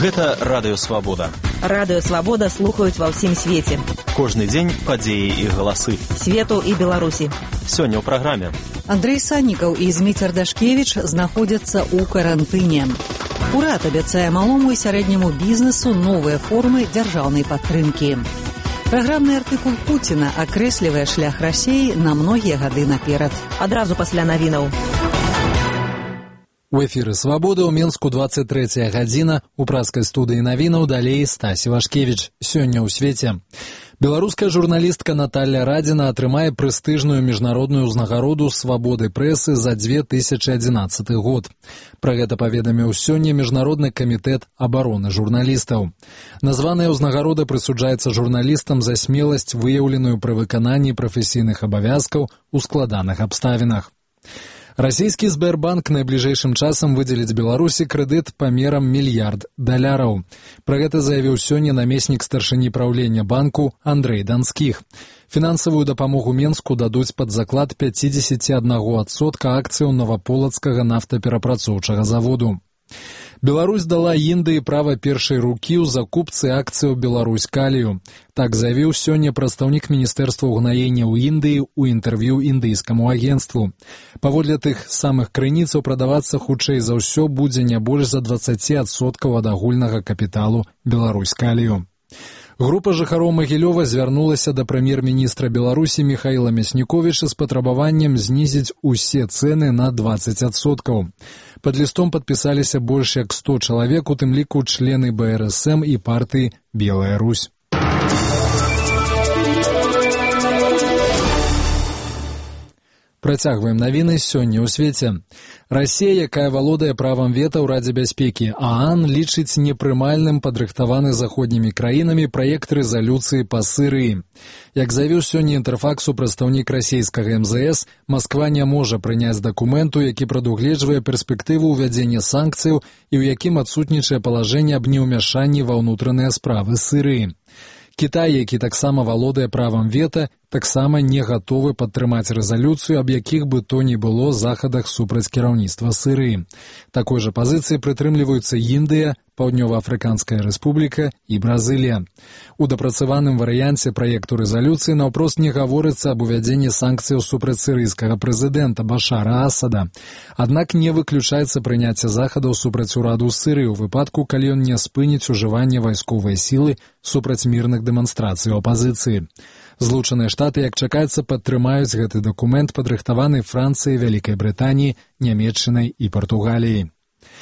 Гэта Радыё Свабода. Радыё Свабода слухаюць ва ўсім свеце. Кожны дзень падзеі і галасы. Свету і Беларусі. Сёння ў праграме. Андрэй Саннікаў і Зміцер Дашкевіч знаходзяцца ў карантыне. Урад абяцае малому і сярэдняму бізнесу новыя формы дзяржаўнай падтрымкі. Праграмны артыкул Пуціна акрэслівае шлях Расіі на многія гады наперад. Адразу пасля навінаў. У эфіры «Свабода» ў Менску 23 гадзіна. У праскай студыі навінаў далей Стась Івашкевіч. Сёння ў свеце. Беларуская журналістка Наталля Радзіна атрымае прэстыжную міжнародную ўзнагароду свабоды прэсы за 2011 год. Пра гэта паведаміў сёння Міжнародны камітэт абароны журналістаў. Названая ўзнагарода прысуджаецца журналістам за смеласць, выяўленую пры выкананні прафесійных абавязкаў у складаных абставінах. Расійскі Сбербанк найбліжэйшым часам выдзеліць Беларусі крэдыт памерам $1 мільярд. Пра гэта заявіў сёння намеснік старшыні праўлення банку Андрэй Данскіх. Фінансавую дапамогу Менску дадуць пад заклад 51% акцыяў Новаполацкага нафтаперапрацоўчага заводу. Беларусь дала Індыі права першай рукі ў закупцы акцыяў Беларусь Калію. Так заявіў сёння прадстаўнік Міністэрства ўгнаення ў Індыі ў інтэрв'ю індыйскаму агенцтву. Паводле тых самых крыніцаў прадавацца хутчэй за ўсё будзе не больш за 20% ад агульнага капіталу Беларусь Калію. Група жыхароў Магілёва звярнулася да прэм'ер-міністра Беларусі Міхаіла Мясніковіча з патрабаваннем знізіць усе цэны на 20%. Пад лістом падпісаліся больш як 100 чалавек, у тым ліку члены БРСМ і партыі «Белая Русь». Працягваем навіны сёння ў свеце. Расія, якая валодае правам вета ў Радзе бяспекі ААН, лічыць непрымальным падрыхтаваны заходнімі краінамі праект рэзалюцыі па Сірыі. Як заявіў сёння Інтэрфаксу прадстаўнік расійскага МЗС, Масква не можа прыняць дакументу, які прадугледжвае перспектыву ўвядзення санкцыяў і ў якім адсутнічае палажэнне аб неўмяшанні ва ўнутраныя справы Сірыі. Кітай, які таксама валодае правам вета, таксама не гатовы падтрымаць рэзалюцыю, аб якіх бы то ні было захадах супраць кіраўніцтва Сірыі. Такой жа пазіцыі прытрымліваюцца Індыя, Паўднёва-Афрыканская рэспубліка і Бразылія. У дапрацаваным варыянце праекту рэзалюцыі наўпрост не гаворыцца аб увядзенні санкцыяў супраць сірыйскага прэзідэнта Башара Асада. Аднак не выключаецца прыняцце захадаў супраць ураду Сірыі ў выпадку, калі ён не спыніць ужыванне вайсковай сілы супраць мірных дэманстрацый апазіцыі. Злучаныя Штаты, як чакаецца, падтрымаюць гэты дакумент, падрыхтаваны Францыяй, Вялікай Брытаніяй, Нямецчынай і Партугаліяй.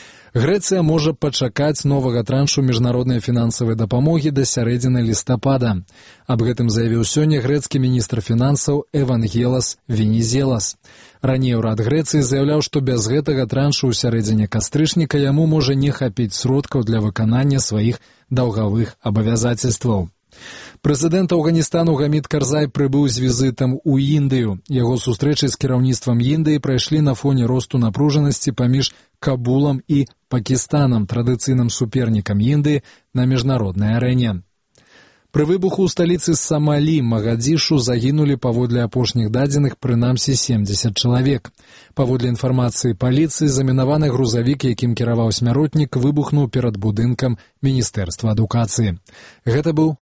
Грэцыя можа пачакаць новага траншу міжнароднай фінансавай дапамогі да сярэдзіны лістапада. Аб гэтым заявіў сёння грэцкі міністр фінансаў Эвангелас Венізелас. Раней урад Грэцыі заяўляў, што без гэтага траншу ў сярэдзіне кастрычніка яму можа не хапіць сродкаў для выканання сваіх даўгавых абавязацельстваў. Прэзідэнт Афганістану Гамід Карзай прыбыў з візітам у Індыю. Яго сустрэчы з кіраўніцтвам Індыі прайшлі на фоне росту напружанасці паміж Кабулам і Пакістанам, традыцыйным супернікам Індыі на міжнароднай арэне. Пры выбуху ў сталіцы Самалі, Магадзішу, загінулі паводле апошніх дадзеных прынамсі 70 чалавек. Паводле інфармацыі паліцыі, замінаваны грузавік, якім кіраваў смяротнік, выбухнуў перад будынкам Міністэрства адукацыі. Гэта быў